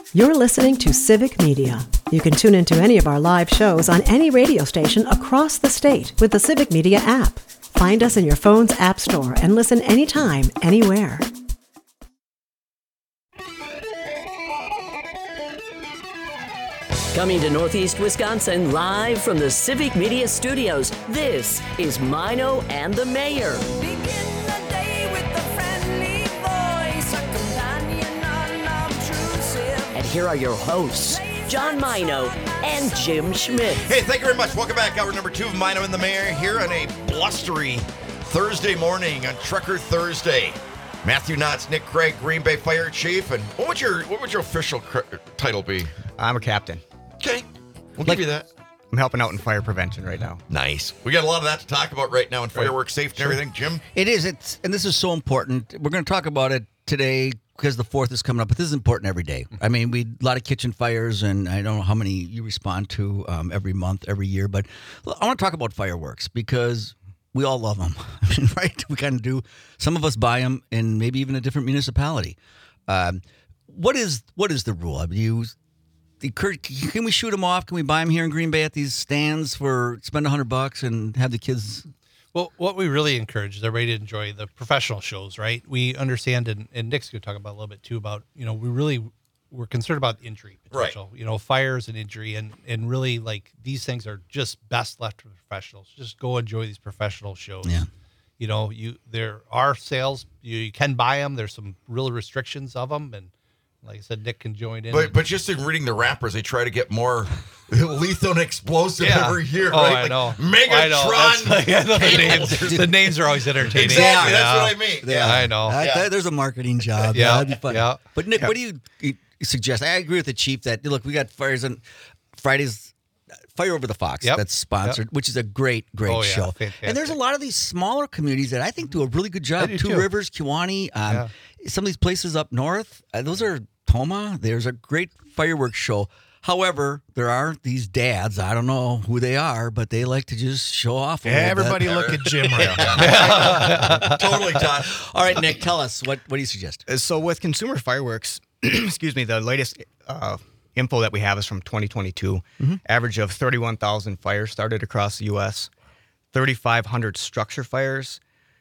You're listening to Civic Media. You can tune into any of our live shows on any radio station across the state with the Civic Media app. Find us in your phone's app store and listen anytime, anywhere. Coming to Northeast Wisconsin live from the Civic Media Studios, this is Mino and the Mayor. Begin the day with a friendly voice, a companion unobtrusive. And here are your hosts, John Mino and Jim Schmidt. Hey, thank you very much. Welcome back. Hour number 2 of Mino and the Mayor here on a blustery Thursday morning on Trucker Thursday. Matthew Knotts, Nick Craig, Green Bay Fire Chief. And what would your official title be? I'm a captain. Okay, we'll give you that. I'm helping out in fire prevention right now. Nice. We got a lot of that to talk about right now in fireworks safety and everything. Jim? It is. And this is so important. We're going to talk about it today because the 4th is coming up, but this is important every day. I mean, a lot of kitchen fires, and I don't know how many you respond to every month, every year, but I want to talk about fireworks because we all love them, I mean, right? We kind of do. Some of us buy them in maybe even a different municipality. What is the rule? I mean, can we shoot them off? Can we buy them here in Green Bay at these stands for spend $100 and have the kids? Well, what we really encourage is everybody to enjoy the professional shows, right? We understand, and Nick's going to talk about a little bit too about, we're concerned about injury potential, right. Fires and injury, and really like these things are just best left to professionals. Just go enjoy these professional shows. Yeah. There are sales, you can buy them. There's some real restrictions of them, and like I said, Nick can join in. But just in reading the wrappers, they try to get more lethal and explosive every year, oh, right? I know. Megatron. The names are always entertaining. Exactly, that's what I mean. Yeah, I know. There's a marketing job. Yeah, That'd be fun. Yeah. But Nick, what do you suggest? I agree with the chief that, look, we got fires on Fridays, Fire Over the Fox, that's sponsored, which is a great show. Fantastic. And there's a lot of these smaller communities that I think do a really good job. Two Rivers, Kewanee, some of these places up north, those are Toma. There's a great fireworks show. However, there are these dads, I don't know who they are, but they like to just show off a little everybody bit. Look at Jim right now. Totally, Todd. All right, Nick, tell us, what do you suggest? So with consumer fireworks, the latest info that we have is from 2022. Average of 31,000 fires started across the U.S., 3,500 structure fires,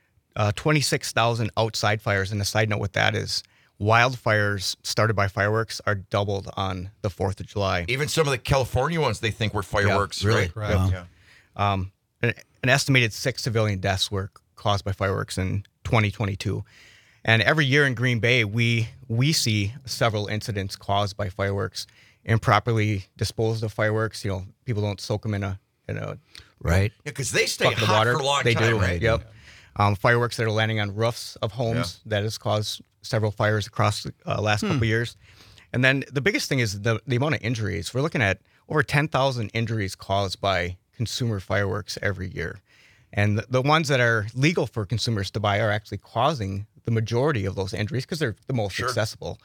26,000 outside fires. And a side note with that is wildfires started by fireworks are doubled on the 4th of July. Even some of the California ones they think were fireworks. Really? Right. Wow. Yeah. An estimated 6 civilian deaths were caused by fireworks in 2022. And every year in Green Bay, we see several incidents caused by fireworks. Improperly disposed of fireworks. People don't soak them in a Right. Yeah, because they stay bucket of hot water. for a long They time, do. right? Yep. Fireworks that are landing on roofs of homes that has caused several fires across the last couple of years. And then the biggest thing is the amount of injuries. We're looking at over 10,000 injuries caused by consumer fireworks every year. And the ones that are legal for consumers to buy are actually causing the majority of those injuries because they're the most accessible.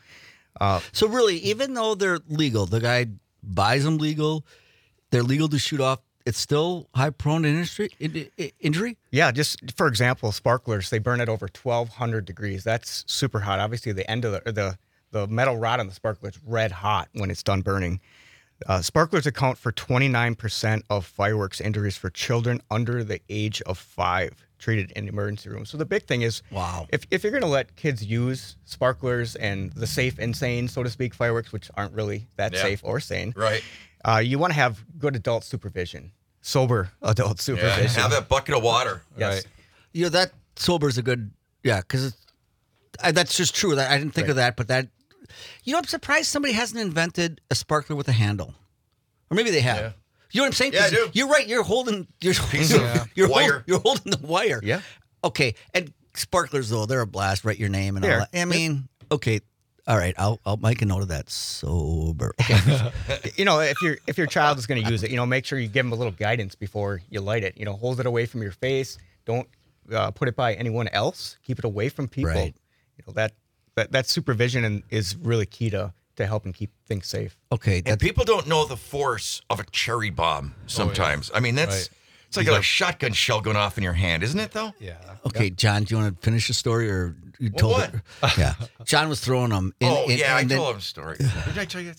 So really, even though they're legal, the guy buys them legal, they're legal to shoot off, it's still high prone to injury? Yeah, just for example, sparklers, they burn at over 1,200 degrees. That's super hot. Obviously, the end of the metal rod on the sparkler is red hot when it's done burning. Sparklers account for 29% of fireworks injuries for children under the age of 5 treated in emergency rooms. So the big thing is, if you're going to let kids use sparklers and the safe, insane, so to speak, fireworks, which aren't really that safe or sane, right? You want to have good adult supervision, sober adult supervision. Have that bucket of water. Yes. Right. That sober is a good, because that's just true. I didn't think of that, but that, I'm surprised somebody hasn't invented a sparkler with a handle. Or maybe they have. Yeah. You know what I'm saying? Yeah, I do. You're right. You're holding wire. You're holding the wire. Yeah. Okay. And sparklers, though, they're a blast. Write your name and all that. I mean, okay. All right. I'll make a note of that. Sober. Okay. if your child is going to use it, make sure you give them a little guidance before you light it. Hold it away from your face. Don't put it by anyone else. Keep it away from people. Right. That supervision is really key to helping keep things safe. Okay. And people don't know the force of a cherry bomb sometimes. I mean, It's like a shotgun shell going off in your hand, isn't it, though? Yeah. Okay, John, do you want to finish the story or you Well, told what? it? Yeah. John was throwing them. I told him a story. Did I tell you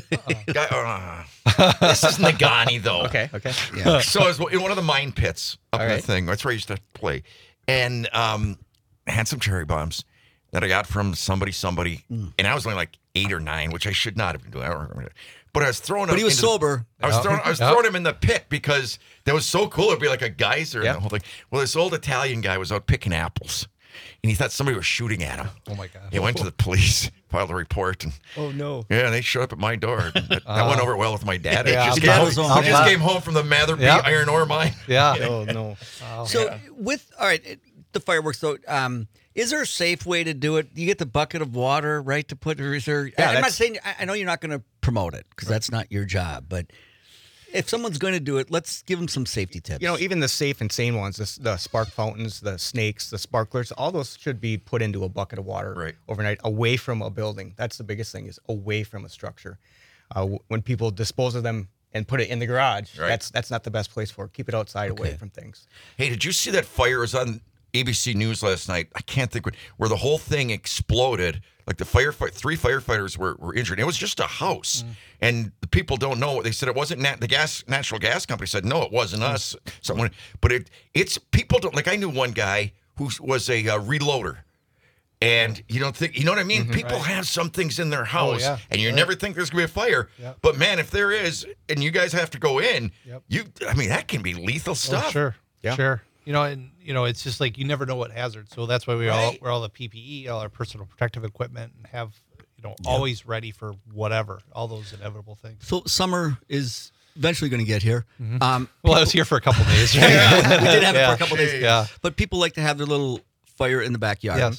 that story? This is Nagani, though. Okay. Yeah. So I was in one of the mine pits up in the right. thing. That's where I used to play. And had some cherry bombs that I got from somebody. And I was only like 8 or 9, which I should not have been doing. I don't remember that. But I was throwing them. But he was sober. I was throwing him in the pit because that was so cool. It'd be like a geyser and the whole thing. Well, this old Italian guy was out picking apples. And he thought somebody was shooting at him. Oh my God. He went to the police, filed a report, and Oh no. yeah, they showed up at my door. That went over well with my dad. Yeah, I Dad was just, home. I just came home from the Matherby Yeah. iron ore mine. Yeah. Oh no. So all right, the fireworks though, is there a safe way to do it? You get the bucket of water, right, to put, or is there? Yeah, I'm not that's- saying, I know you're not going to promote it because that's not your job, but if someone's going to do it, let's give them some safety tips. You know, even the safe and sane ones, the spark fountains, the snakes, the sparklers, all those should be put into a bucket of water overnight, away from a building. That's the biggest thing, is away from a structure. When people dispose of them and put it in the garage, that's not the best place for it. Keep it outside, away from things. Hey, did you see that fire was on ABC News last night? I can't think where the whole thing exploded. Like the 3 firefighters were injured. It was just a house, and the people don't know. They said it wasn't the natural gas company said no, it wasn't us. Someone, but it's people don't like. I knew one guy who was a reloader. And you don't think, you know what I mean? People have some things in their house, and you never think there's going to be a fire. Yep. But man, if there is, and you guys have to go in, that can be lethal stuff. Oh, sure. Yeah. Sure. It's just like you never know what hazards. So that's why we're all the PPE, all our personal protective equipment, and have always ready for whatever, all those inevitable things. So summer is eventually going to get here. Well, I was here for a couple days. Right? We did have it for a couple days. Yeah. But people like to have their little fire in the backyard. Yes.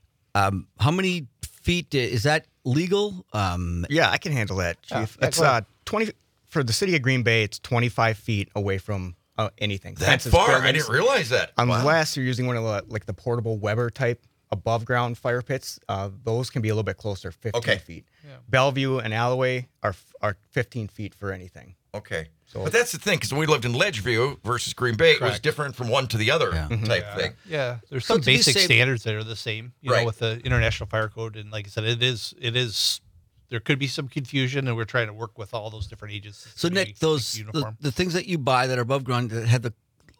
How many feet is that legal? Yeah, I can handle that, Chief. Yeah, It's go ahead. 20 for the city of Green Bay. It's 25 feet away from anything. That Fences, far? I buildings. didn't realize that. Unless you're using one of the portable Weber type above ground fire pits, those can be a little bit closer, 15 feet. Yeah. Bellevue and Alloway are 15 feet for anything. Okay. So- But that's the thing, because when we lived in Ledgeview versus Green Bay, it was Correct. different from one to the other type thing. Yeah, there's So some do you basic say- standards that are the same, Right. with the International Fire Code, and like I said, it is. There could be some confusion, and we're trying to work with all those different agencies. So to Nick, make those uniform. the things that you buy that are above ground that have the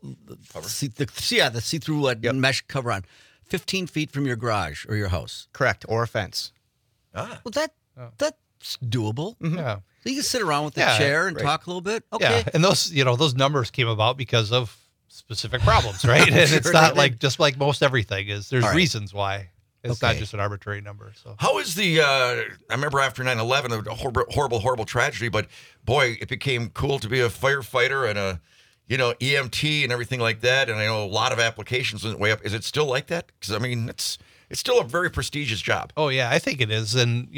see-through mesh cover on, 15 feet from your garage or your house. Correct, or a fence. Ah. Well, that's doable. Yeah. So you can sit around with the Yeah, chair and right. talk a little bit. Okay. Yeah, and those numbers came about because of specific problems, right? And Sure it's not they like did. just like most everything is. There's All right. reasons why. It's not Okay. just an arbitrary number. So How is the, I remember after 9/11, a horrible tragedy, but boy, it became cool to be a firefighter and a, EMT and everything like that. And I know a lot of applications went way up. Is it still like that? Because, I mean, it's still a very prestigious job. Oh yeah, I think it is, and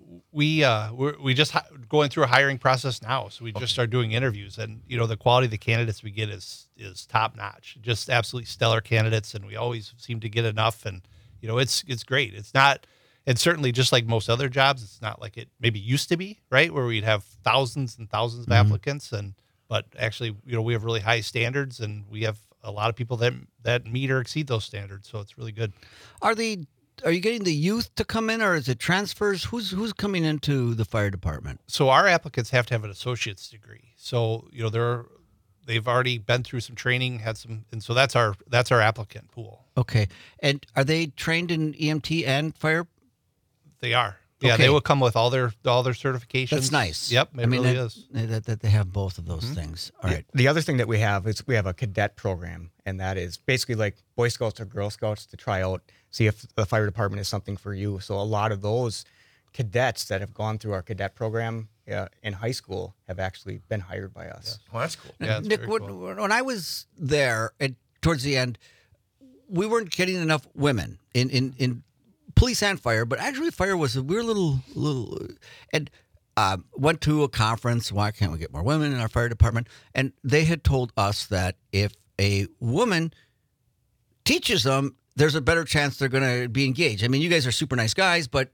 we just going through a hiring process now, so we just started doing interviews, and the quality of the candidates we get is top notch, just absolutely stellar candidates, and we always seem to get enough, and it's great. It's not, and certainly just like most other jobs, it's not like it maybe used to be, right, where we'd have thousands and thousands of applicants, but actually we have really high standards, and we have a lot of people that meet or exceed those standards, so it's really good. Are you getting the youth to come in, or is it transfers? Who's coming into the fire department? So our applicants have to have an associate's degree. So they've already been through some training, had some, and so that's our applicant pool. Okay. And are they trained in EMT and fire? They are. Yeah, Okay. they will come with all their certifications. That's nice. Yep, it really is. That they have both of those things. All right. The other thing that we have is we have a cadet program, and that is basically like Boy Scouts or Girl Scouts to try out, see if the fire department is something for you. So a lot of those cadets that have gone through our cadet program in high school have actually been hired by us. Well, that's cool. Yeah, it's Nick, very cool. when I was there towards the end, we weren't getting enough women in police and fire, but actually fire was we were a little and went to a conference. Why can't we get more women in our fire department? And they had told us that if a woman teaches them, there's a better chance they're going to be engaged. I mean, you guys are super nice guys, but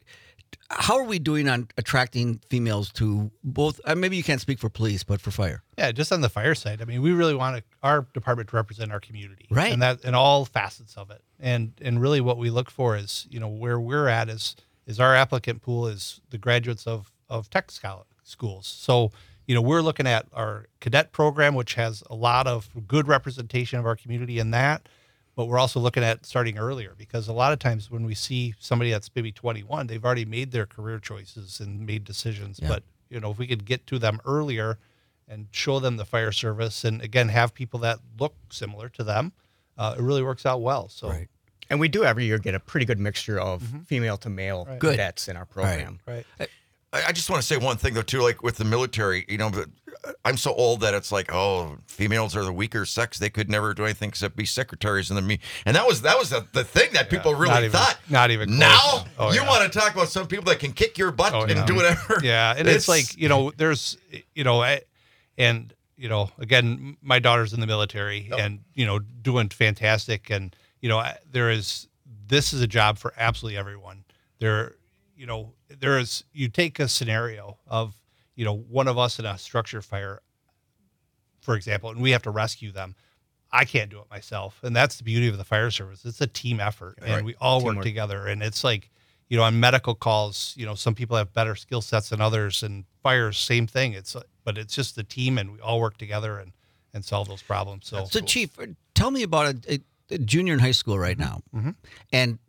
how are we doing on attracting females to both? Maybe you can't speak for police, but for fire. Yeah, just on the fire side. I mean, we really want our department to represent our community, Right? And that in all facets of it. And really, what we look for is, where we're at is our applicant pool is the graduates of tech schools. So, we're looking at our cadet program, which has a lot of good representation of our community in that. But we're also looking at starting earlier, because a lot of times when we see somebody that's maybe 21, they've already made their career choices and made decisions. Yeah. But, if we could get to them earlier and show them the fire service, and again, have people that look similar to them, it really works out well. So, Right. And we do every year get a pretty good mixture of female to male Good. cadets in our program. right. I just want to say one thing though too, like with the military, I'm so old that it's like, oh, females are the weaker sex. They could never do anything except be secretaries in the and that was the thing that people really thought. Not even close. Now Oh, you yeah. want to talk about some people that can kick your butt and do whatever. Yeah, and it's like, there's, again, my daughter's in the military and, doing fantastic. And, this is a job for absolutely everyone. You take a scenario of, one of us in a structure fire, for example, and we have to rescue them. I can't do it myself. And that's the beauty of the fire service. It's a team effort, and we all work together. And it's like, on medical calls, some people have better skill sets than others, and fires, same thing. But it's just the team, and we all work together and solve those problems. So, Chief, tell me about a junior in high school right now. Mm-hmm. And,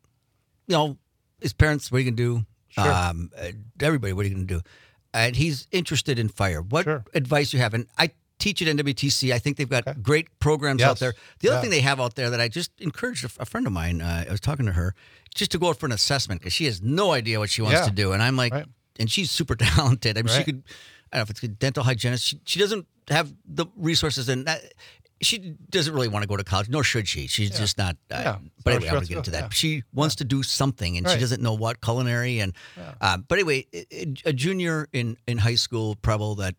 his parents, what are you going to do? Sure. Everybody, what are you going to do? And he's interested in fire. What advice you have? And I teach at NWTC. I think they've got great programs out there. The other thing they have out there that I just encouraged a friend of mine, I was talking to her, just to go out for an assessment, because she has no idea what she wants to do. And I'm like, and she's super talented. I mean, she could, I don't know if it's a dental hygienist. She doesn't have the resources, and she doesn't really want to go to college, nor should she. She's just not. But anyway, I'm going to get into that. Yeah. She wants to do something, and she doesn't know what, culinary. And but anyway, a junior in high school, Preble, that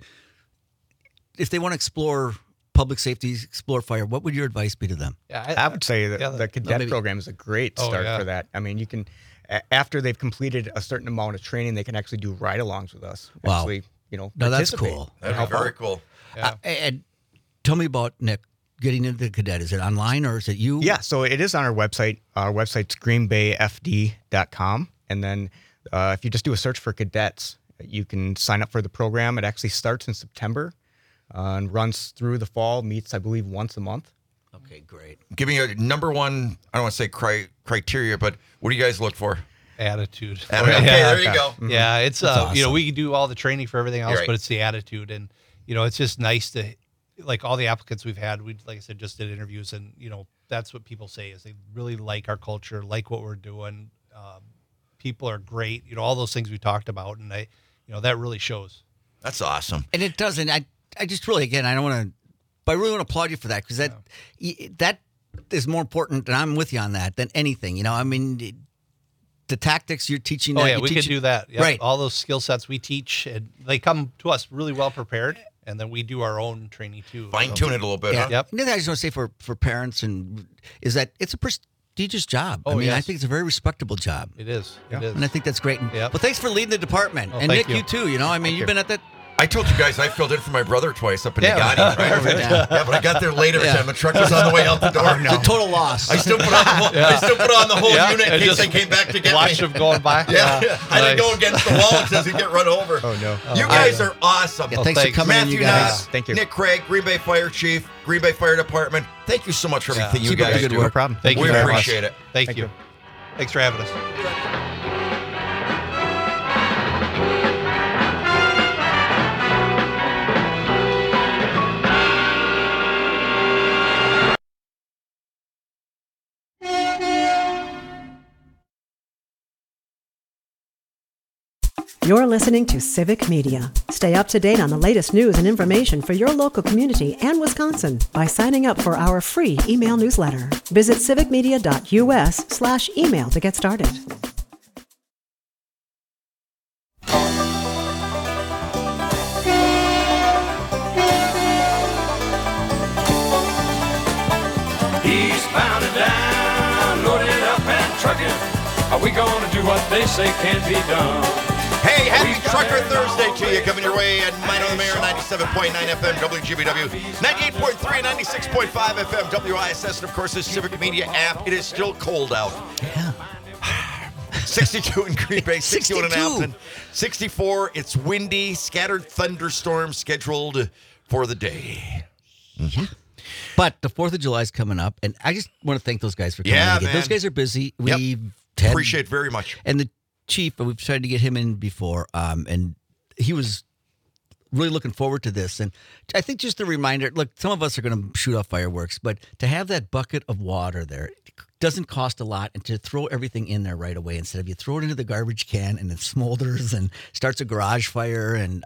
if they want to explore public safety, explore fire, what would your advice be to them? Yeah, I would say that the cadet program is a great start for that. I mean, you can, after they've completed a certain amount of training, they can actually do ride-alongs with us. Wow. Actually, no, that's cool. That'd be very cool. Yeah. And tell me about, Nick, getting into the cadet. Is it online, or is it you? Yeah, so it is on our website. Our website's greenbayfd.com. And then if you just do a search for cadets, you can sign up for the program. It actually starts in September and runs through the fall, meets, I believe, once a month. Okay, great. Give me a number one, I don't want to say criteria, but what do you guys look for? Attitude. Okay, there you go. Yeah, it's awesome. we do all the training for everything else, Right. but it's the attitude, and it's just nice to, like, all the applicants we've had. We, like I said, just did interviews, and that's what people say is they really like our culture, like what we're doing. People are great, all those things we talked about, and that really shows. That's awesome. And it doesn't. I just really, again, I don't want to, but I really want to applaud you for that, because that is more important, and I'm with you on that, than anything. I mean, the tactics you're teaching. Oh, yeah, we can do that. Yep. Right. All those skill sets we teach, and they come to us really well prepared, and then we do our own training too. Fine tune it a little bit. Yeah. Huh? Yep. Another thing I just want to say for parents is that it's a prestigious job. Oh, I mean, yes. I think it's a very respectable job. It is. It is. And I think that's great. Yep. Well, thanks for leading the department. Oh, and thank Nick, you you. too. I mean, you've been at that. I told you guys I filled in for my brother twice up in Yeah. Nagati. Right? Yeah. Yeah, but I got there later and the truck was on the way out the door. The total loss. I still put on the whole Yeah, unit in and case just they came back to get Watch me. them going by. Yeah, I didn't Nice. go against the wall. It says you get run over. Oh, no. You guys are awesome. Yeah, thanks for thanks. coming in, Matthew you guys. Knott, Thank you. Nick Craig, Green Bay Fire Chief, Green Bay Fire Department. Thank you so much for everything you Keep up the guys good do. work. No problem. Thank We you very much. appreciate it. Thank you. Thanks for having us. You're listening to Civic Media. Stay up to date on the latest news and information for your local community and Wisconsin by signing up for our free email newsletter. Visit civicmedia.us/email to get started. Eastbound and down, loaded up and trucking. Are we gonna do what they say can't be done? Hey, happy Trucker Thursday to you. Coming your way at Mine on the Mayor, 97.9 FM, WGBW, 98.3 and 96.5 FM, WISS, and of course, the Civic Media app. It is still cold out. Yeah. 62 in Green Bay, 61 in 62. Appleton, 64. It's windy, scattered thunderstorms scheduled for the day. Yeah. But the 4th of July is coming up, and I just want to thank those guys for coming Yeah, in again. man. Those guys are busy. Yep. We Appreciate very much. And the chief, we've tried to get him in before, and he was really looking forward to this. And I think just a reminder, look, some of us are going to shoot off fireworks, but to have that bucket of water there doesn't cost a lot, and to throw everything in there right away instead of you throw it into the garbage can and it smolders and starts a garage fire. And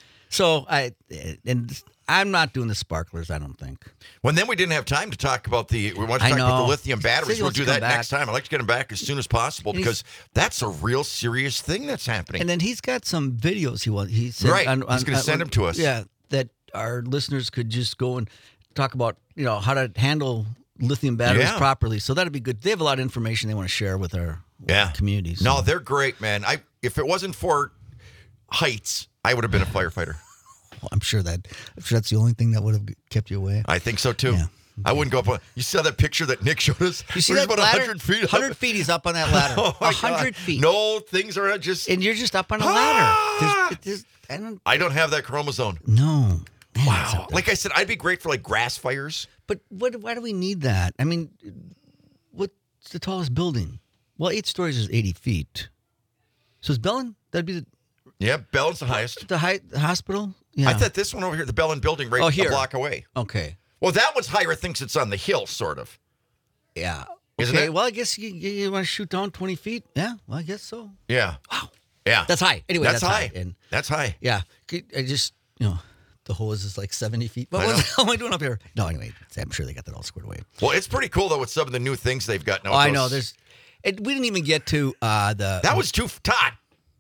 I'm not doing the sparklers, I don't think. Well, then we didn't have time to talk about we want to I talk about know. the lithium batteries. Say We'll let's do come that back. next time. I'd like to get them back as soon as possible And because that's a real serious thing that's happening. And then he's got some videos he said. Right. He's gonna send them to us. Yeah, that our listeners could just go and talk about, how to handle lithium batteries Yeah. properly. So that'd be good. They have a lot of information they want to share with our communities. No, they're great, man. If it wasn't for heights, I would have been a firefighter. Well, I'm sure that's the only thing that would have kept you away. I think so too. Yeah. I wouldn't go up on. You saw that picture that Nick showed us? You see Where he's that about ladder? 100 feet up. 100 feet he's up on that ladder. Oh my 100 God. feet. No, things are just. And you're just up on a Ah! ladder. I don't have that chromosome. No. Man, it's Wow. up there. Like I said, I'd be great for like grass fires. But why do we need that? I mean, what's the tallest building? Well, 8 stories is 80 feet. So is Bellin? That'd be Yeah, Bellin's the highest. the hospital? Yeah. I thought this one over here, the Bellin building, right a here. block away. Okay. Well, that one's higher. Thinks it's on the hill, sort of. Yeah. Isn't Okay. it? Well, I guess you want to shoot down 20 feet? Yeah. Well, I guess so. Yeah. Wow. Yeah. That's high. Anyway, That's that's high. And That's high. yeah, I just the hose is like 70 feet. I What know. the hell am I doing up here? No, anyway, I'm sure they got that all squared away. Well, it's pretty cool though with some of the new things they've got now. Oh, I with know. those- We didn't even get to the. That was too Todd.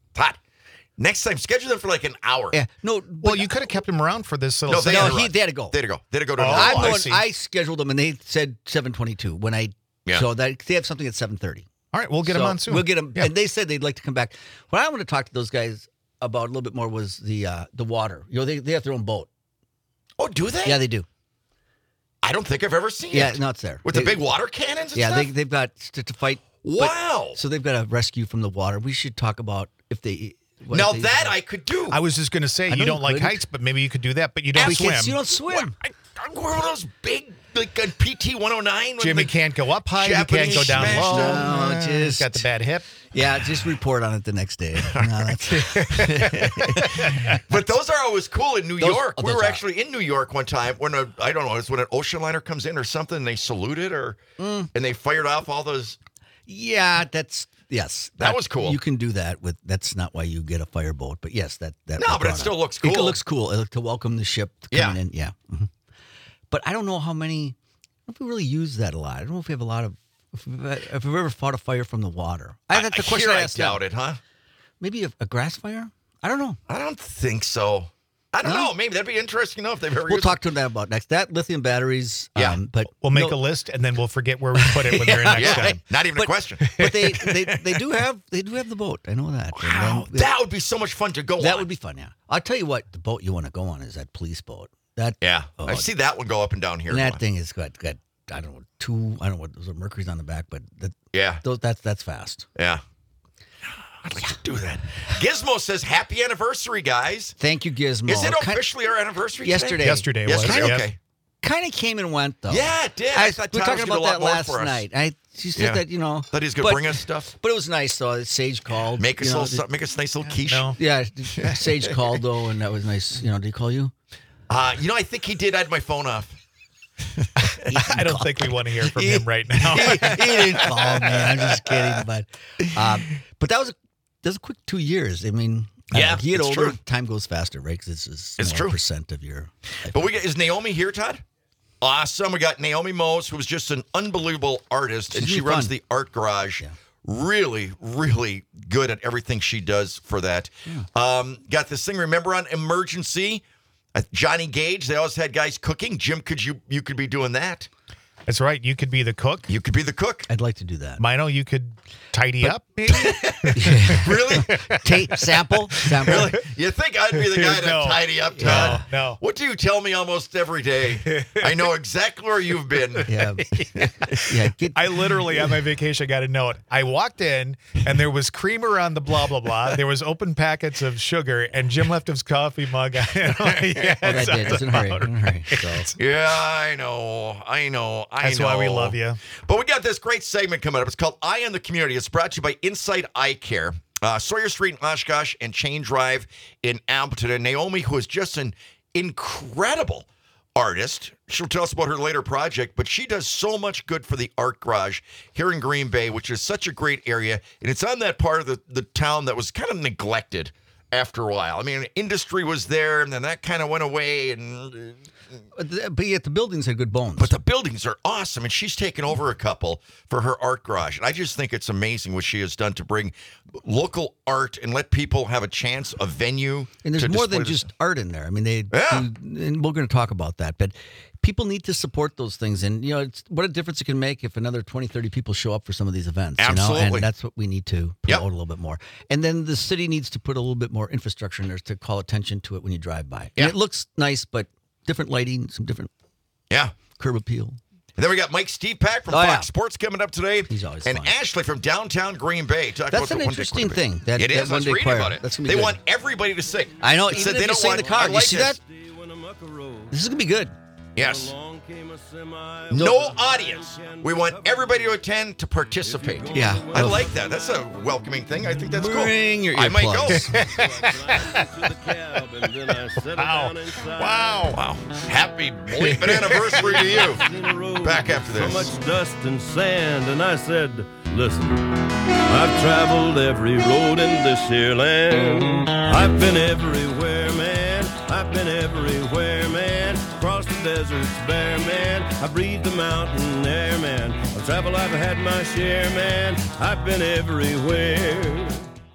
Next time, schedule them for like an hour. Yeah. No. Well, you could have kept him around for this little No, they segment. had to run. they had to go. They had to go. They had to go to Oh, another I'm I place. going. see. I scheduled them, and they said 7:22 when I. Yeah. So that they have something at 7:30. All right, we'll get him on soon. We'll get them, Yeah. and they said they'd like to come back. What I want to talk to those guys about a little bit more was the water. They have their own boat. Oh, do they? Yeah, they do. I don't think I've ever seen Yeah, it. no, it's there. With the big water cannons and Yeah, stuff? they've got to fight. but- Wow. So they've got to rescue from the water. We should talk about if they. what Now if they- that I could do. I was just going to say, know you don't you like couldn't. heights, but maybe you could do that, but you don't We can't- swim. You don't swim. I'm one of those big, like on PT 109. when Jimmy the can't go up high. He can't Japanese go down smashed low. No, He's just- got the bad hip. Yeah, just report on it the next day. No, that's, But those are always cool in New Those- York. oh, We those were are. actually in New York one time when I don't know, it's when an ocean liner comes in or something. And they saluted and they fired off all those. yeah, that's yes. That was cool. You can do that with. That's not why you get a fireboat, but yes, that. No, was but it brought still up. looks It cool. looks cool to welcome the ship coming in. Yeah, mhm. But I don't know how many. I don't know if we really use that a lot. I don't know if we have a lot of. If we've ever fought a fire from the water. That's the question Here I I asked them. doubt it, huh? Maybe a grass fire. I don't know. I don't think so. I don't know. Maybe that'd be interesting to know if they've ever We'll used talk to them about next. That lithium batteries. Yeah. But We'll make no- a list, and then we'll forget where we put it when they're in next Yeah, time. not even a question. But they do have the boat. I know that. And Wow, then- that would be so much fun to go on. that would be fun. Yeah, I'll tell you what. The boat you want to go on is that police boat. That Yeah, oh, I see that one go up and down here. and that thing is got. I don't know I don't know what those are Mercury's on the back, but Yeah, that's fast. yeah. I'd like to do that. Gizmo says, "Happy anniversary, guys." Thank you, Gizmo. Is it officially our anniversary? Yesterday. Yesterday was. Yesterday, Yep. okay. Kind of came and went though. Yeah, it did. I, I thought we were Tom was talking gonna about do a that lot more last for us. night. She said Yeah. that Thought he was going to bring us stuff. But it was nice though. Sage called. Make us you know, little something. Make us a nice little quiche. No. Yeah, Sage called though, and that was nice. Did he call you? I think he did. I had my phone off. I don't think we want to hear from him right now. he didn't call me. I'm just kidding. But that was a quick 2 years. I mean, Yeah, you get it's older, true. time goes faster, right? Because it's It's true. percent of your. But is Naomi here, Todd? Awesome. We got Naomi Mose, who's just an unbelievable artist, and She's she really runs fun. the Art Garage. Yeah. Really, really good at everything she does for that. Got this thing, remember, on Emergency? Johnny Gage, they always had guys cooking. Jim, you could be doing that. That's right. You could be the cook. You could be the cook. I'd like to do that. Mino, you could tidy up, maybe? Really? Sample? Really? You think I'd be the guy to No. tidy up, Todd? No. What do you tell me almost every day? I know exactly where you've been. Yeah. I literally, on my vacation, got a note. I walked in, and there was creamer on the blah, blah, blah. There was open packets of sugar, and Jim left his coffee mug. That did. It's in a hurry. So. Yeah, I know. That's why we love you. But we got this great segment coming up. It's called Eye on the Community. It's brought to you by Inside Eye Care. Sawyer Street in Oshkosh and Chain Drive in Appleton. And Naomi, who is just an incredible artist. She'll tell us about her later project, but she does so much good for the Art Garage here in Green Bay, which is such a great area. And it's on that part of the town that was kind of neglected after a while. I mean, industry was there, and then that kind of went away. But yet the buildings had good bones. But the buildings are awesome, and she's taken over a couple for her Art Garage. And I just think it's amazing what she has done to bring local art and let people have a chance, a venue. And there's to more than display just this. art in there. I mean, and we're going to talk about that. But people need to support those things. And, it's what a difference it can make if another 20, 30 people show up for some of these events. Absolutely. And that's what we need to promote a little bit more. And then the city needs to put a little bit more infrastructure in there to call attention to it when you drive by. Yeah. And it looks nice, but different lighting, some different curb appeal. And then we got Mike Steepak from Fox Sports coming up today. He's always and fun. Ashley from downtown Green Bay. That's an interesting thing. It is. That Let's one-day read choir. about it. That's gonna be they good. want everybody to sing. I know. It Even said if they you don't sing want the car. I You like see this. that? This is going to be good. Yes. No audience. We want everybody to attend to participate. Yeah. I like that. That's a welcoming thing. I think that's cool. Bring your I might go. Wow. Happy bleeping anniversary to you. Back after this. So much dust and sand, and I said, listen, I've traveled every road in this here land. I've been everywhere, man. I've been everywhere, man. Across the deserts bare, man. I breathed the mountain air, man. Of travel I've had my share, man. I've been everywhere.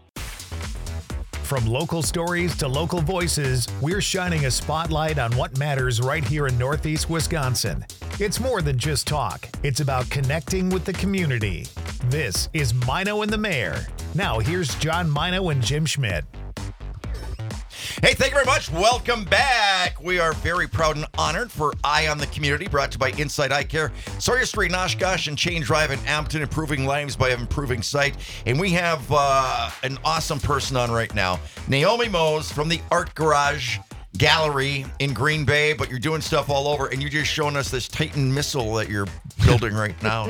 From local stories to local voices, we're shining a spotlight on what matters right here in Northeast Wisconsin. It's more than just talk. It's about connecting with the community. This is Mino and the Mayor. Now here's John Mino and Jim Schmidt. Hey, thank you very much. Welcome back. We are very proud and honored for Eye on the Community, brought to you by Inside Eye Care, Sawyer Street in Oshkosh, and Chain Drive in Appleton, improving lives by improving sight. And we have an awesome person on right now, Naomi Mose from the Art Garage Gallery in Green Bay, but you're doing stuff all over, and you're just showing us this Titan missile that you're building right now.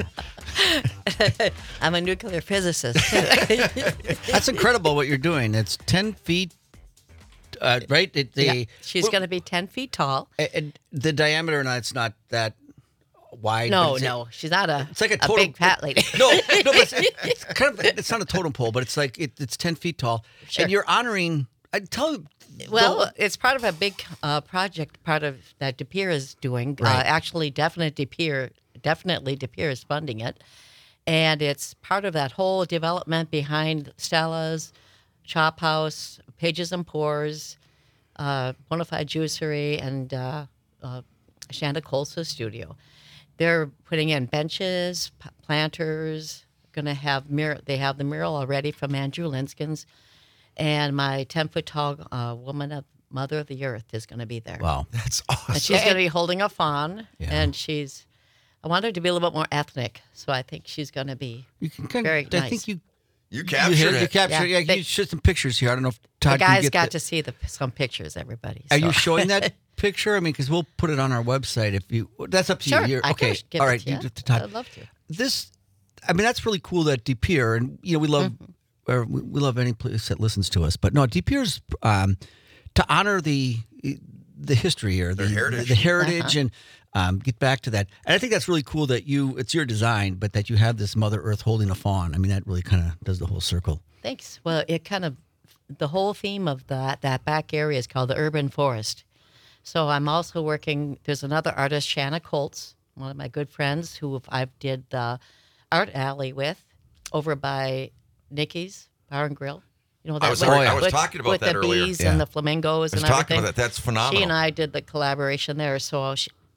I'm a nuclear physicist. That's incredible what you're doing. It's 10 feet. Right? She's going to be 10 feet tall. And the diameter, it's not that wide. No, she's not it's like a big fat lady. No, but it's kind of, it's not a totem pole, but it's like it's 10 feet tall. Sure. And you're honoring. I tell you. Well, it's part of a big project. Part of that DePere is doing. Right. Actually, definitely DePere is funding it, and it's part of that whole development behind Chop House, Pages and Pours, Bonafide Juicery, and Shanda Colsa's studio. They're putting in benches, planters. Going to have They have the mural already from Andrew Linskin's, and my 10-foot tall woman, Mother of the Earth, is going to be there. Wow, that's awesome. And she's going to be holding a fawn, Yeah. and I want her to be a little bit more ethnic, so I think she's going to be very nice. I think you captured it. You captured it. Yeah, you showed some pictures here. I don't know if Todd the guys can get got to see some pictures, everybody. Are so. you showing that picture? I mean, because we'll put it on our website if you. That's up to Sure, you. You're, I okay. can give All it right. to you. Todd. I'd love to. That's really cool that DePere, and we love, or we love any place that listens to us. But no, DePere's to honor the history here, the heritage, and get back to that. And I think that's really cool that it's your design, but that you have this Mother Earth holding a fawn. I mean, that really kind of does the whole circle. Thanks. Well, the whole theme of that back area is called the urban forest. So I'm also working, there's another artist, Shanna Colts, one of my good friends who I did the art alley with over by Nikki's Bar and Grill. You know, I was talking about with that the earlier. bees and the flamingos and I was everything. talking about that. That's phenomenal. She and I did the collaboration there. So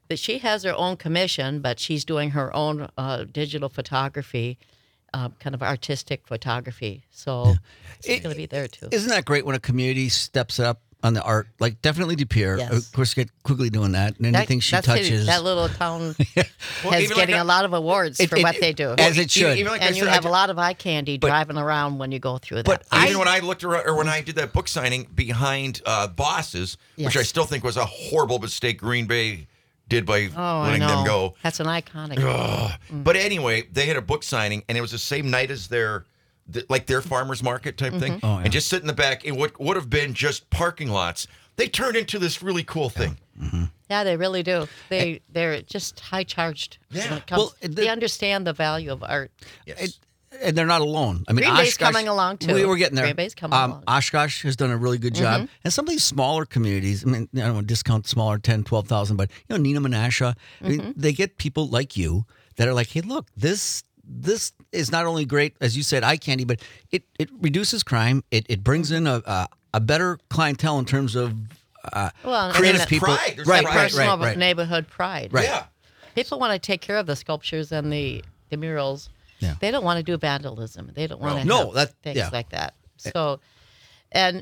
But she has her own commission, but she's doing her own digital photography, kind of artistic photography. So she's going to be there too. Isn't that great when a community steps up on the art? Like definitely De Pere. Yes. Of course, get quickly doing that, and anything she touches. That little town Well, has even getting like a lot of awards for what they do. As it should. Even like I And you said, have a lot of eye candy driving around when you go through that. But Even when I looked around, or when I did that book signing behind Bosses, which Yes. I still think was a horrible mistake Green Bay did by I letting know. them go. That's an iconic. But anyway, they had a book signing, and it was the same night as their farmers market type thing. Oh, yeah. And just sit in the back in what would have been just parking lots, they turned into this really cool thing. Yeah, they really do. They're just high charged. Yeah. When it comes, Well, they understand the value of art. Yes. And they're not alone. I mean, Green Bay's Oshkosh- coming along, too. We were getting there. Green Bay's coming along. Oshkosh has done a really good job. And some of these smaller communities, I mean, I don't want to discount smaller, 10, 12,000, but, Neenah, Menasha, I mean, they get people like you that are like, hey, look, this is not only great, as you said, eye candy, but it reduces crime. It brings in a better clientele in terms of Well, creative and people. pride. There's Right, pride. right, personal right. neighborhood pride. Right. Yeah. People want to take care of the sculptures and the murals. Yeah. They don't want to do vandalism. They don't want to No, have that- things yeah. like that. So, and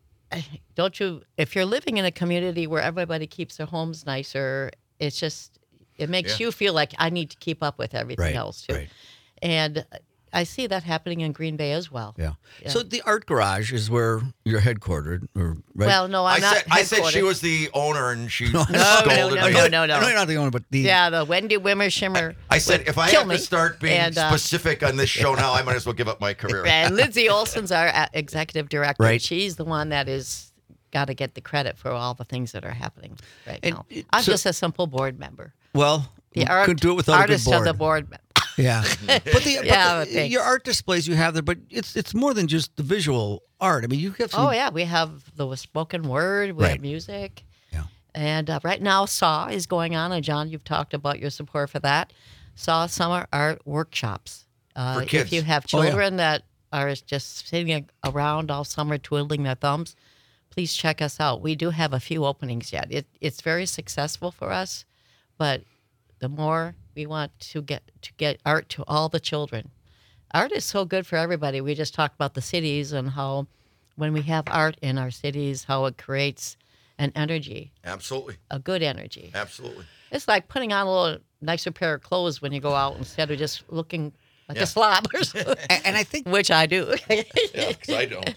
don't you, if you're living in a community where everybody keeps their homes nicer, it's just, it makes you feel like I need to keep up with everything Right, else too. right. And I see that happening in Green Bay as well. Yeah. Yeah. So the art garage is where you're headquartered, or right? Well, no, I'm not. I said she headquartered. was the owner, and she no, scolded no, me. I no, know you're not the owner, but the Yeah, the Wendy Wimmershimmer. I said, would if I kill have me. to start being And, specific on this show now, I might as well give up my career. And Lindsay Olson's our executive director. Right. She's the one that is got to get the credit for all the things that are happening right And now. it- I'm so- just a simple board member. well, The we art, couldn't do it without artist a good of board. the board. Yeah, but Yeah, thanks. your art displays you have there, but it's more than just the visual art. I mean, you have some. Oh yeah, we have the spoken word, we Right. have music, Yeah. and right now SAW is going on. And John, you've talked about your support for that. SAW Summer Art Workshops. For kids. If you have Oh, yeah. children that are just sitting around all summer twiddling their thumbs, please check us out. We do have a few openings yet. It's very successful for us, but the more we want to get art to all the children. Art is so good for everybody. We just talked about the cities and how when we have art in our cities, how it creates an energy, Absolutely. a good energy. Absolutely. It's like putting on a little nicer pair of clothes when you go out instead of just looking like Yeah. a slob or something, And I think which I do. Yeah, because I don't.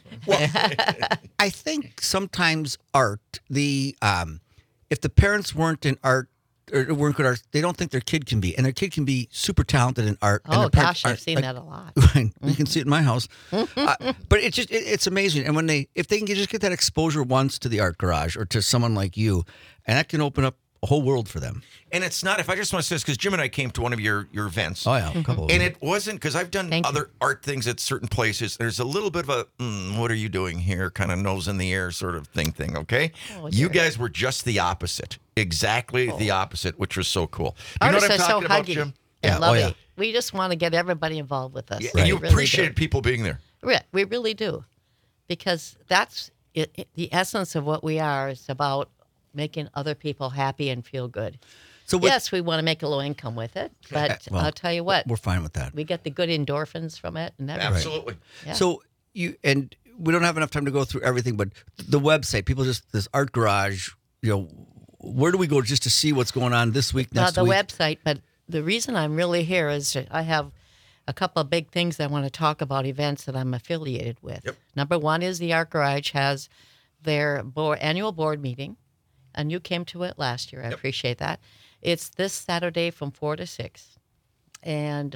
I think sometimes art, if the parents weren't in art or weren't good art, they don't think their kid can be, and their kid can be super talented in art. and Oh their parents gosh, I've aren't, seen like- that a lot. You can see it in my house, but it's just it's amazing. And when if they can just get that exposure once to the art garage or to someone like you, and that can open up a whole world for them. And it's not, if I just want to say this, because Jim and I came to one of your events. Oh yeah, a couple of And them. it wasn't, because I've done Thank you. other art things at certain places. There's a little bit of a, what are you doing here, kind of nose in the air sort of thing, okay? Oh, You dear. guys were just the opposite. Exactly the opposite, which was so cool. You Artists know what are I'm so talking about, huggy Jim? and Yeah, oh, lovely. yeah. We just want to get everybody involved with us. Yeah, We and you really do. appreciated people being there. We really do, because that's the essence of what we are. It's about making other people happy and feel good. So Yes, we want to make a low income with it, but Well, I'll tell you what, we're fine with that. we get the good endorphins from it, and everything. Absolutely. Yeah. So we don't have enough time to go through everything, but the website, people just this art garage, where do we go just to see what's going on this week, next the week? website, but the reason I'm really here is that I have a couple of big things I want to talk about, events that I'm affiliated with. Yep. Number one is the Art Garage has their annual board meeting, and you came to it last year. I appreciate that. It's this Saturday from 4 to 6, and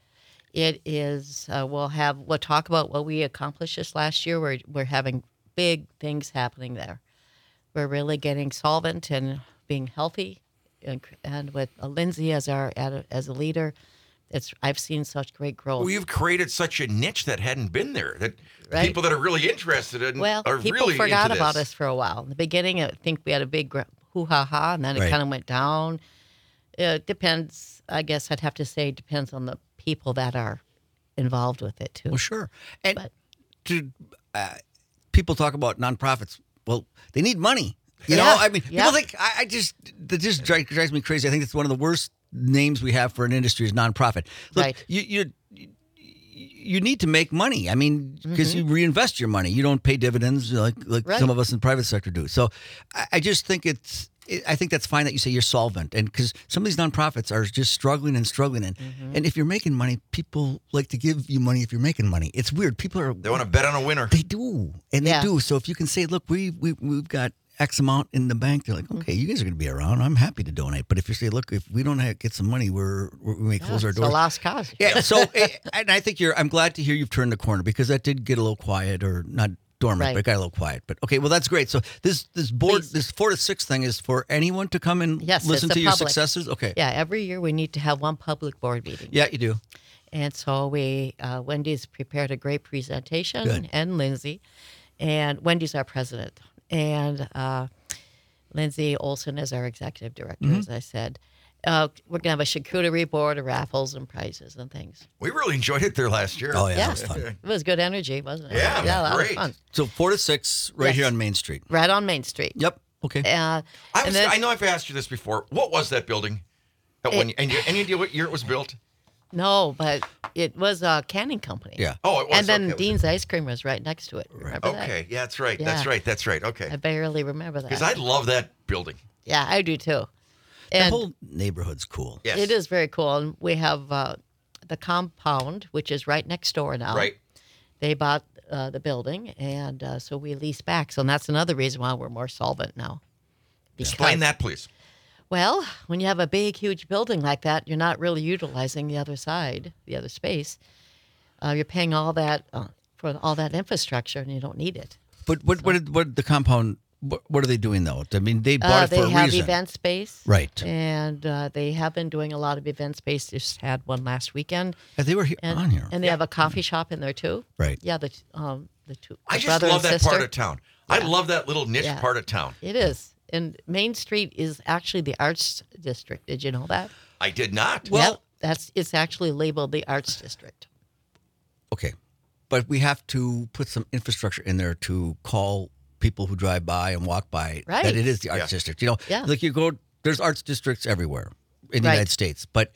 it is we'll talk about what we accomplished this last year. We're having big things happening there. We're really getting solvent and being healthy, and with Lindsay as a leader, I've seen such great growth. Well, you've created such a niche that hadn't been there, that Right. people that are really interested in Well, are people really forgot into about this. us for a while. In the beginning, I think we had a big hoo-ha-ha, and then it Right. kind of went down. It depends. I guess I'd have to say it depends on the people that are involved with it, too. Well, sure. And But- to people talk about nonprofits. Well, they need money. You know, Yeah, I mean, yeah. people think that just drives me crazy. I think it's one of the worst names we have for an industry is nonprofit. Look, Right. you need to make money. I mean, because you reinvest your money. You don't pay dividends like Right. some of us in the private sector do. So I just think I think that's fine that you say you're solvent, and because some of these nonprofits are just struggling, and if you're making money, people like to give you money if you're making money. It's weird. People are They want to bet on a winner. they do, and Yeah. they do. So if you can say, look, we've got X amount in the bank, they're like, okay, you guys are going to be around. I'm happy to donate. But if you say, look, if we don't get some money, we may close our It's a doors. lost cause. Yeah. So, and I think I'm glad to hear you've turned the corner because that did get a little quiet, or not dormant, Right. but it got a little quiet. But okay, well, that's great. So this board, Please. this 4 to 6 thing is for anyone to come and Yes, listen it's to the your public. successes. Okay. Yeah, every year we need to have one public board meeting. Yeah, you do. And so Wendy's prepared a great presentation, Good. and Lindsay. And Wendy's our president. And Lindsay Olson is our executive director, Mm-hmm. as I said. We're going to have a charcuterie board of raffles and prizes and things. We really enjoyed it there last year. Oh yeah, Yeah. that was fun. It was good energy, wasn't it? Yeah, a lot great. of fun. So 4 to 6, right Yes. here on Main Street. Right on Main Street. Yep. Okay. I know I've asked you this before. What was that building? Any idea what year it was built? No, but it was a canning company. Yeah. Oh, it was. And then okay, it was- Dean's Ice Cream was right next to it. Remember that? Okay, yeah, that's right. Yeah. That's right. Okay. I barely remember that. Because I love that building. Yeah, I do too. The And whole neighborhood's cool. Yes. it is very cool. And we have the compound, which is right next door now. Right. They bought the building, and so we lease back. So that's another reason why we're more solvent now. Explain that, please. Well, when you have a big, huge building like that, you're not really utilizing the other side, the other space. You're paying all that for all that infrastructure, and you don't need it. But what the compound? What are they doing though? I mean, they bought it for They a have reason. event space, Right. And they have been doing a lot of event space. Just had one last weekend. They were on here. And they have a coffee shop in there too. Right. Yeah, the two. I the just brother love and that sister. part of town. I love that little niche Yeah. part of town. It is. And Main Street is actually the arts district. Did you know that? I did not. Well- it's actually labeled the arts district. Okay, but we have to put some infrastructure in there to call people who drive by and walk by Right. that it is the arts Yeah. district. You know, Yeah. like you go, there's arts districts everywhere in the Right. United States, but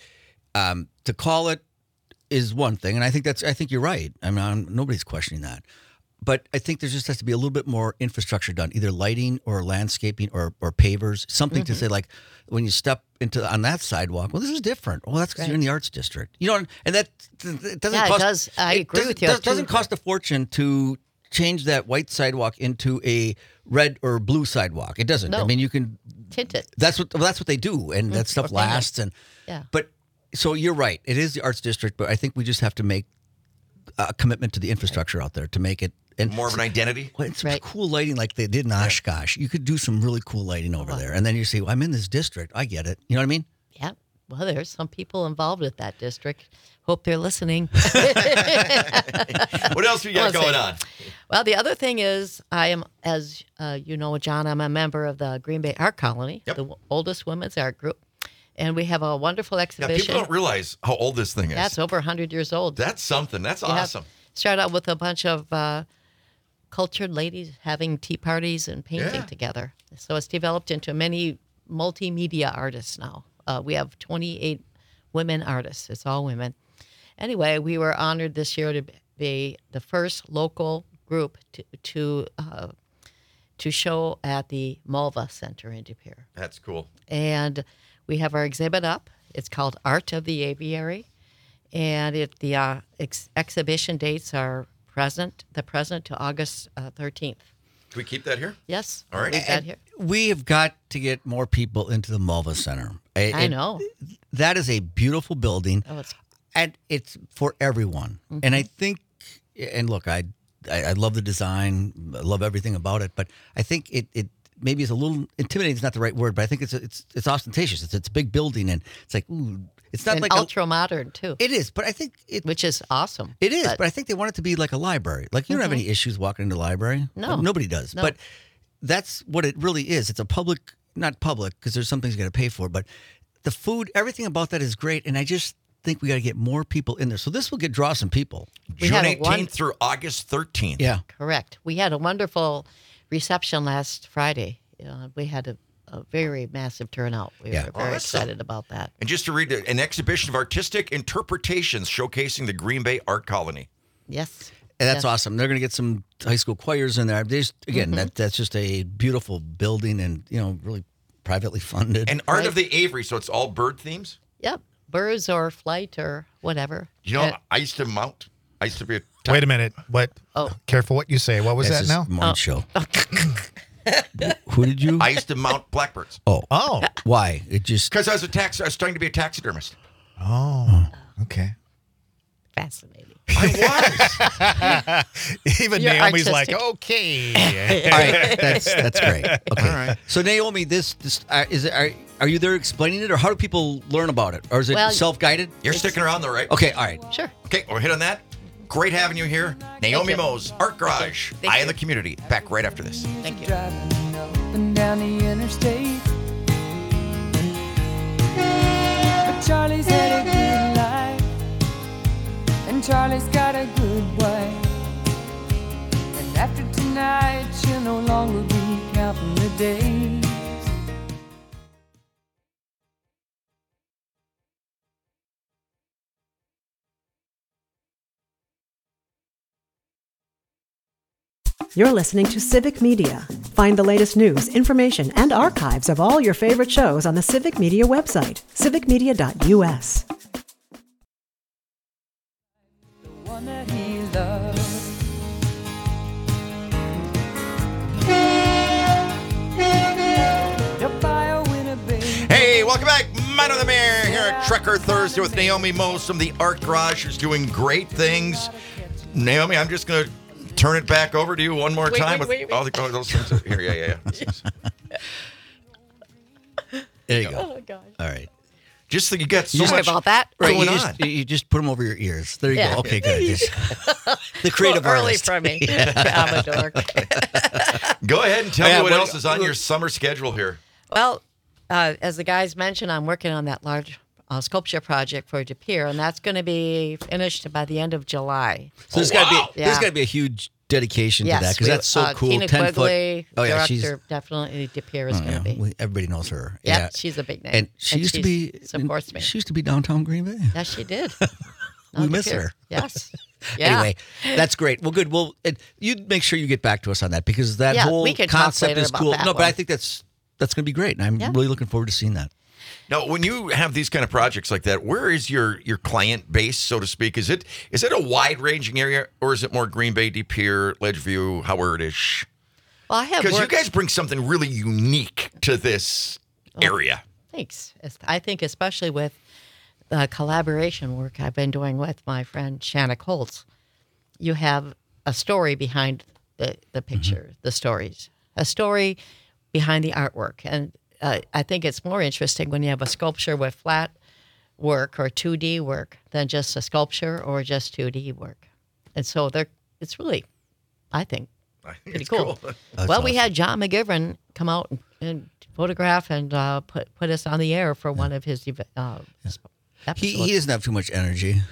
to call it is one thing, and I think you're right. I mean, nobody's questioning that. But I think there just has to be a little bit more infrastructure done, either lighting or landscaping or pavers, something to say like when you step on that sidewalk, well, this is different. Well, that's because you're in the arts district, you know, and that it doesn't Yeah, it cost. does. I agree with you, It doesn't too. cost a fortune to change that white sidewalk into a red or blue sidewalk. It doesn't. I No. mean, you can. Tint it. That's what they do, and that stuff Okay. lasts. And Yeah. but so you're right. It is the arts district, but I think we just have to make a commitment to the infrastructure out there to make it and More of an identity. well, it's some Right. cool lighting like they did in Oshkosh. You could do some really cool lighting over there, and then you say, well, "I'm in this district. I get it." You know what I mean? Yeah. Well, there's some people involved with that district. Hope they're listening. What else we got Let's see. going on? Well, the other thing is, I am, as you know, John, I'm a member of the Green Bay Art Colony, Yep. the oldest women's art group. And we have a wonderful Now, exhibition. people don't realize how old this thing is. That's over 100 years old. That's something. That's Yeah. awesome. Started out with a bunch of cultured ladies having tea parties and painting Yeah. together. So it's developed into many multimedia artists now. We have 28 women artists. It's all women. Anyway, we were honored this year to be the first local group to show at the Mulva Center in De Pere. That's cool. And we have our exhibit up. It's called Art of the Aviary. And the exhibition dates are the present to August 13th. Can we keep that here? Yes. All right. Leave that here. We have got to get more people into the Mulva Center. I know. That is a beautiful building, Oh, it's and it's for everyone. And I think, and look, I love the design, I love everything about it, but I think it maybe is a little intimidating. Is not the right word, but I think it's ostentatious. It's a big building, and it's like ooh, it's not and like ultra modern too, it is, but I think which is awesome. It is, but I think they want it to be like a library. Like you don't have any issues walking into the library. No. Nobody does. No. But that's what it really is. It's a public, not public, because there's some things you got to pay for. But the food, everything about that is great, and I just think we got to get more people in there. So this will draw some people. We June had a 18th through August 13th. Yeah. Correct. We had a wonderful reception last Friday we had a very massive turnout. We Yeah. were Oh, very that's excited about that. And just to read an exhibition of artistic interpretations showcasing the Green Bay Art Colony. Yes. And that's Yes. awesome. They're going to get some high school choirs in there. There's, again, that's just a beautiful building and, really privately funded. And Art Right. of the Avery, so it's all bird themes? Yep. Birds or flight or whatever. You know, I used to be a Wait a minute. What? Oh. Careful what you say. What was That's that his now? morning show. Who did you? I used to mount blackbirds. Oh. Why? It just. Because I was starting to be a taxidermist. Oh. Okay. Fascinating. I was. Even You're Naomi's artistic. like, okay. All right, that's great. Okay. All right. So Naomi, this is it? Are you there explaining it, or how do people learn about it, or is it Well, self-guided? You're sticking around though, right? Okay, all right. Sure. Okay, we'll hit on that. Great having you here. Naomi you. Mose, Art Garage, Thank Eye you. in the Community. Back right after this. Thank you. Driving up and down the interstate. But Charlie's had a good life, and Charlie's got a good wife. And after tonight, she'll no longer be counting the days. You're listening to Civic Media. Find the latest news, information, and archives of all your favorite shows on the Civic Media website, civicmedia.us. The one that he loves. He'll buy a Winnebago. Hey, welcome back. Mind on the Mayor here at Trucker Thursday with Naomi Mose from the Art Garage, who's doing great things. Naomi, I'm just going to turn it back over to you one more time with all those things. Here, yeah. There you go. Oh, gosh. All right. Just that you got so Sorry much about that. Right, going you on. you just put them over your ears. There you Yeah. go. Okay, good. The creative Well, early artist. for me. I'm a dork. Go ahead and tell Yeah, me what what- else is on your summer schedule here. Well, as the guys mentioned, I'm working on that large sculpture project for De Pere, and that's going to be finished by the end of July. So there's got to wow. be there's Yeah. got to be a huge dedication to that Yes, because that's so cool. Tina 10 Quigley, foot. Oh yeah, director, definitely De Pere is going to be. Everybody knows her. Yeah, she's a big name. And she used to be supports me. She used to be downtown Green Bay. Yes, she did. We De miss Pere. her. Yes. Yeah. Anyway, that's great. Well, good. Well, you make sure you get back to us on that because that Yeah, whole we can talk concept later is about cool. that No, but one. I think that's going to be great, and I'm Yeah. really looking forward to seeing that. Now, when you have these kind of projects like that, where is your client base, so to speak? Is it a wide-ranging area, or is it more Green Bay, De Pere, Ledgeview, Howard-ish? Well, I have Because you worked. guys bring something really unique to this area. Thanks. I think especially with the collaboration work I've been doing with my friend Shanna Colts, you have a story behind the picture, the stories, a story behind the artwork. And I think it's more interesting when you have a sculpture with flat work or 2D work than just a sculpture or just 2D work. And so it's really, I think, pretty cool. Well, we had John McGivern come out and photograph and put us on the air for one of his episodes. He doesn't have too much energy.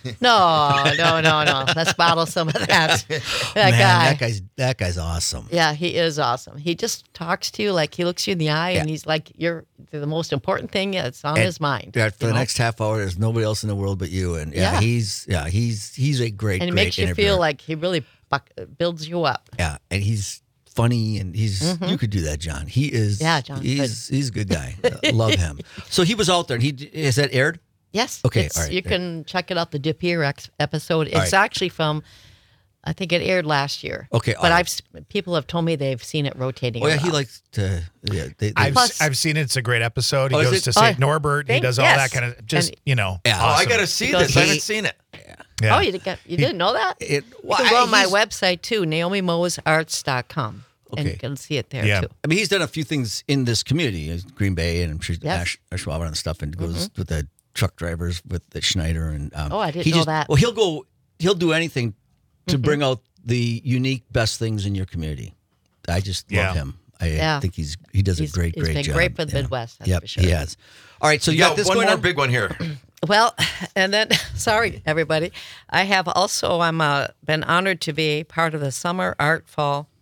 No. Let's bottle some of that. Man, Guy. that guy's awesome. Yeah, he is awesome. He just talks to you like he looks you in the eye, and he's like, "You're the most important thing that's on his mind." Yeah, for you the know? next half hour, there's nobody else in the world but you. And Yeah. he's a great, and it great makes you interviewer. feel like he really builds you up. Yeah, and he's funny, and you could do that, John. He is. Yeah, John, He's a good guy. Love him. So he was out there, and is that aired? Yes. Okay, It's- all right. You can check it out, the De Pere episode. It's All right. actually from, I think it aired last year. Okay, But all right. people have told me they've seen it rotating Oh yeah, around. he likes to. Yeah, I've seen it. It's a great episode. He Oh, is goes it? to St. Norbert. He does all yes. that kind of just, And- Yeah. Oh, I awesome. got to see Because this. I he- haven't seen it. Yeah. Oh, you didn't know that? You can go on my website too, naomimosearts.com, and you Okay. can see it there Yeah. too. I mean, he's done a few things in this community, Green Bay, and I'm sure Yes. Ashwaubenon and stuff, and goes with the truck drivers with the Schneider and. Oh, I didn't he know just, that. Well, he'll do anything to bring out the unique best things in your community. I just love him. I think he does a great He's been job. great for the Midwest, that's Yep, for sure. he has. All right, so you You got this one going more on? big one here. Well, and then, sorry, everybody. I'm been honored to be part of the Summer Art Fall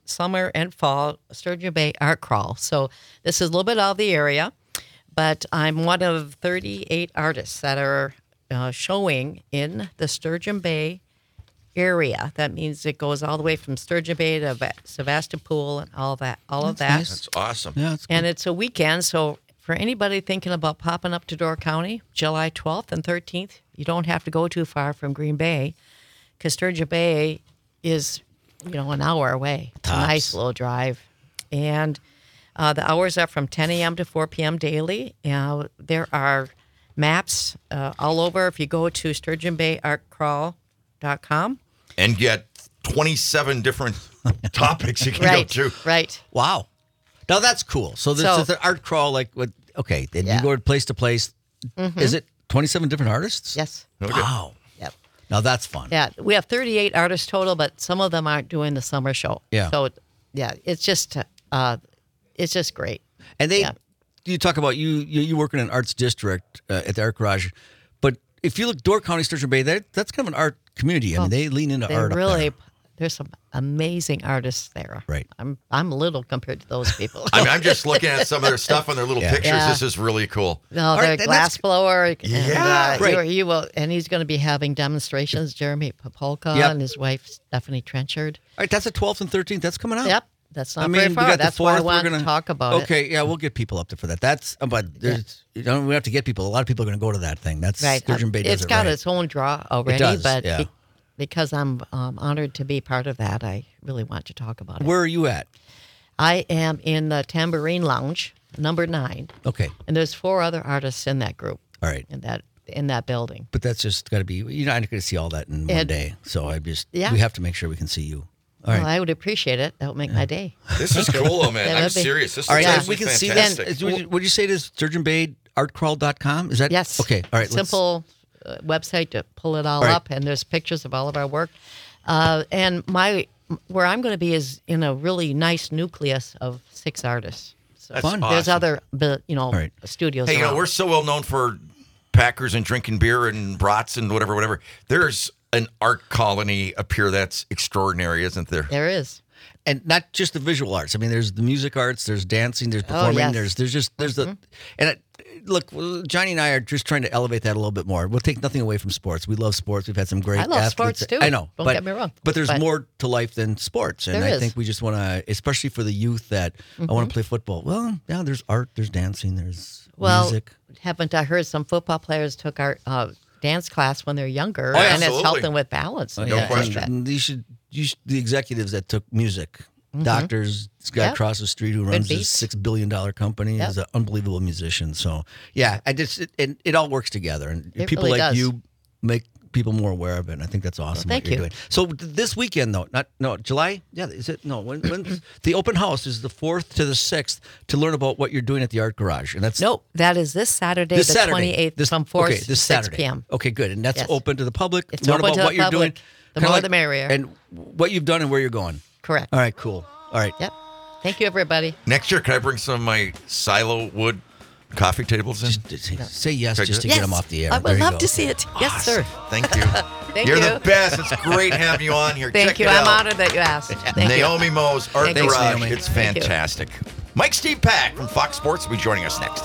summer and fall Sturgeon Bay Art Crawl. So this is a little bit out of the area, but I'm one of 38 artists that are showing in the Sturgeon Bay area. That means it goes all the way from Sturgeon Bay to Sevastopol and all of that. Nice. That's awesome. Yeah, it's And it's a weekend, so for anybody thinking about popping up to Door County, July 12th and 13th, you don't have to go too far from Green Bay, because Sturgeon Bay is, an hour away. It's a nice little drive. And the hours are from 10 a.m. to 4 p.m. daily. There are maps all over. If you go to SturgeonBayArtCrawl.com. And get 27 different topics you can go to. Right. Wow. Now that's cool. So this is an art crawl, like what? Okay, then you go place to place. Is it 27 different artists? Yes. Okay. Wow. Yep. Now that's fun. Yeah, we have 38 artists total, but some of them aren't doing the summer show. Yeah. So, it's just great. And you talk about you work in an arts district at the Art Garage, but if you look Door County, Sturgeon Bay, that's kind of an art community. I mean, they lean into art. Up there's some amazing artists there. Right. I'm little compared to those people. I'm just looking at some of their stuff on their little pictures. Yeah. This is really cool. No, their glass blower. Yeah, and, right. You will, and he's going to be having demonstrations. Jeremy Popolka and his wife Stephanie Trenchard. All right, that's the 12th and 13th. That's coming out. Yep. That's not I very mean, far. we got That's the 4th, why I wanted to talk about it. Okay, yeah, we'll get people up there for that. That's but there's we have to get people. A lot of people are going to go to that thing. That's Right. Sturgeon Bay does It's it got right. its own draw already, does, but yeah. because I'm honored to be part of that, I really want to talk about it. Where are you at? I am in the Tambourine Lounge, number 9. Okay. And there's 4 other artists in that group. All right. In that building. But that's just got to be, you're not going to see all that in one day. So we have to make sure we can see you. All right. Well, I would appreciate it. That would make my day. This is cool, though, man. Yeah, I'm that'd be- serious. This is All right, actually we can fantastic. see that. Would you say it is SturgeonBayArtCrawl.com? Is that Yes. Okay. All right. Simple website to pull it all right. up, and there's pictures of all of our work. And where I'm going to be is in a really nice nucleus of 6 artists. So That's fun. There's awesome. other, right. studios. Hey, around. we're so well known for Packers and drinking beer and brats and whatever. There's an art colony up here that's extraordinary, isn't there? There is. And not just the visual arts. I mean, there's the music arts, there's dancing, there's performing, yes. there's the, and look, Johnny and I are just trying to elevate that a little bit more. We'll take nothing away from sports. We love sports. We've had some great I love athletes. sports, too. I know. Don't get me wrong. But there's But- more to life than sports. And There I is. think we just want to, especially for the youth that I want to play football. Well, yeah, there's art, there's dancing, there's music. Haven't I heard some football players took our dance class when they're younger, Oh, and it's absolutely. helped them with balance. Oh, and No things like question. that. You should the executives that took music. Doctors, this guy Yep. across the street who runs this beats. $6 billion company Yep. is an unbelievable musician. So, yeah, it all works together. And It people really like does. you make people more aware of it. And I think that's awesome Thank what you're you. doing. So this weekend, though, July? Yeah, is it? No, when the open house is the 4th to the 6th to learn about what you're doing at the Art Garage. And that's Nope, that is this Saturday, the 28th, from 4 okay, to this 6 Saturday. p.m. Okay, good. And that's Yes. open to the public. It's learn open about to the what you're public. doing. The Kinda more the merrier. And what you've done and where you're going. Correct. All right, cool. All right. Yep. Thank you, everybody. Next year, can I bring some of my silo wood coffee tables in? Just say yes Okay, just to good. get them off the air. I There would you love go. to see it. Yes, sir. Thank you. Thank You're you. the best. It's great having you on here. Thank Check you. it I'm out. honored that you asked. Thank Naomi you. Moe's Art Thanks, Garage. Naomi. It's Thank you. fantastic. Mike Steve Pack from Fox Sports will be joining us next.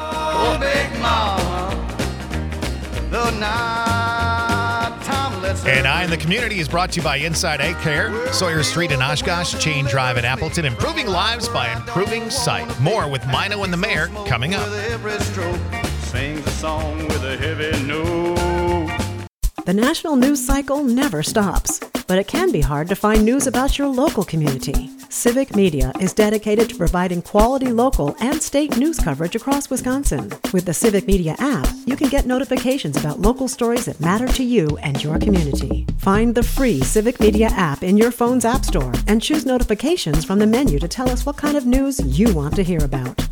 And I in the Community is brought to you by Inside Egg Care, Sawyer Street in Oshkosh, Chain Drive in Appleton, improving lives by improving sight. More with Mino and the Mayor coming up. Sings a song with a heavy note. The national news cycle never stops, but it can be hard to find news about your local community. Civic Media is dedicated to providing quality local and state news coverage across Wisconsin. With the Civic Media app, you can get notifications about local stories that matter to you and your community. Find the free Civic Media app in your phone's app store and choose notifications from the menu to tell us what kind of news you want to hear about.